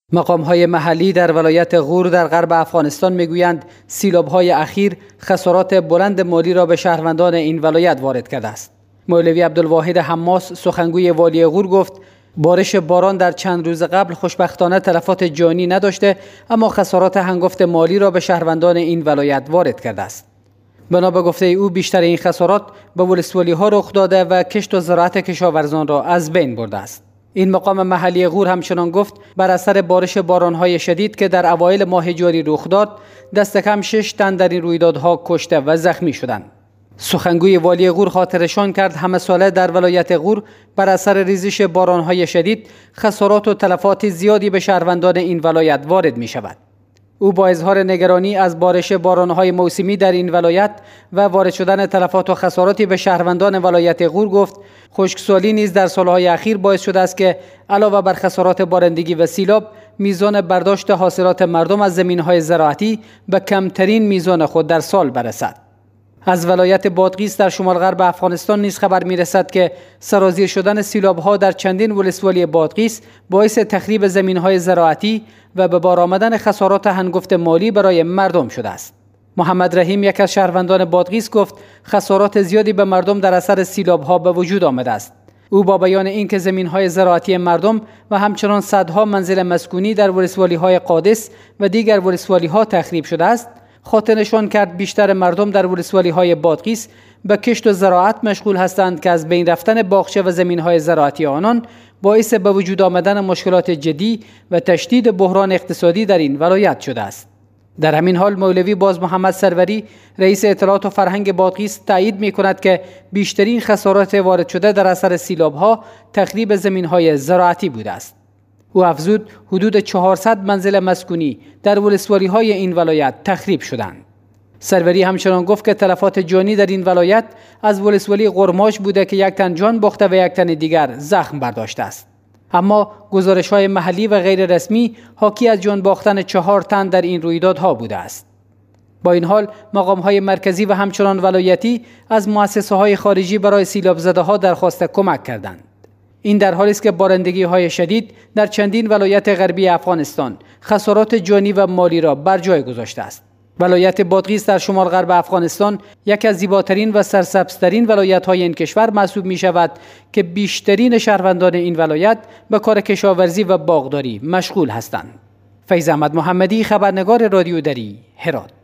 مقام‌های محلی در ولایت غور در غرب افغانستان میگویند سیلاب‌های اخیر خسارات بلند مالی را به شهروندان این ولایت وارد کرده است. مولوی عبدالواحد حماس سخنگوی والی غور گفت بارش باران در چند روز قبل خوشبختانه تلفات جانی نداشته، اما خسارات هنگفت مالی را به شهروندان این ولایت وارد کرده است. بنا به گفته او بیشتر این خسارات به ولسوالی‌ها رخ داده و کشت و زراعت کشاورزان را از بین برده است. این مقام محلی غور همچنان گفت بر اثر بارش باران‌های شدید که در اوایل ماه جاری رخ داد، دست کم 6 تن در این رویدادها کشته و زخمی شدند. سخنگوی والی غور خاطرشان کرد همه ساله در ولایت غور بر اثر ریزش باران‌های شدید خسارات و تلفات زیادی به شهروندان این ولایت وارد می شود. او با اظهار نگرانی از بارش باران‌های موسمی در این ولایت و وارد شدن تلفات و خساراتی به شهروندان ولایت غور گفت خشکسالی نیز در سالهای اخیر باعث شده است که علاوه بر خسارات بارندگی و سیلاب، میزان برداشت حاصلات مردم از زمین‌های زراعتی به کمترین میزان خود در سال برسد. از ولایت بادغیس در شمال غرب افغانستان نیز خبر می‌رسد که سرازیر شدن سیلاب‌ها در چندین ولسوالی بادغیس باعث تخریب زمین‌های زراعتی و به بار آمدن خسارات هنگفت مالی برای مردم شده است. محمد رحیم یک از شهروندان بادغیس گفت خسارات زیادی به مردم در اثر سیلاب‌ها به وجود آمده است. او با بیان اینکه زمین‌های زراعتی مردم و همچنان صدها منزل مسکونی در ولسوالی‌های قادس و دیگر ولسوالی‌ها تخریب شده است، خاطر نشان کرد بیشتر مردم در ولسوالی‌های بادغیس به کشت و زراعت مشغول هستند که از بین رفتن باغچه و زمین‌های زراعتی آنان باعث به وجود آمدن مشکلات جدی و تشدید بحران اقتصادی در این ولایت شده است. در همین حال مولوی باز محمد سروری رئیس اطلاعات و فرهنگ بادغیس تایید می‌کند که بیشترین خسارات وارد شده در اثر سیلاب‌ها تخریب زمین‌های زراعتی بوده است. او افزود حدود 400 منزل مسکونی در ولسوالی‌های این ولایت تخریب شدند. سروری همچنان گفت که تلفات جانی در این ولایت از ولسوالی قرماش بوده که یک تن جان باخته و یک تن دیگر زخم برداشته است. اما گزارش‌های محلی و غیر رسمی حاکی از جان باختن 4 تن در این رویدادها بوده است. با این حال مقام‌های مرکزی و همچنان ولایتی از مؤسسه‌های خارجی برای سیلاب زده‌ها درخواست کمک کردند. این در حالی است که بارندگی‌های شدید در چندین ولایت غربی افغانستان خسارات جانی و مالی را بر جای گذاشته است. ولایت بادغیس در شمال غرب افغانستان یکی از زیباترین و سرسبزترین ولایت‌های این کشور محسوب می‌شود که بیشترین شهروندان این ولایت به کار کشاورزی و باغداری مشغول هستند. فیض احمد محمدی، خبرنگار رادیو دری، هرات.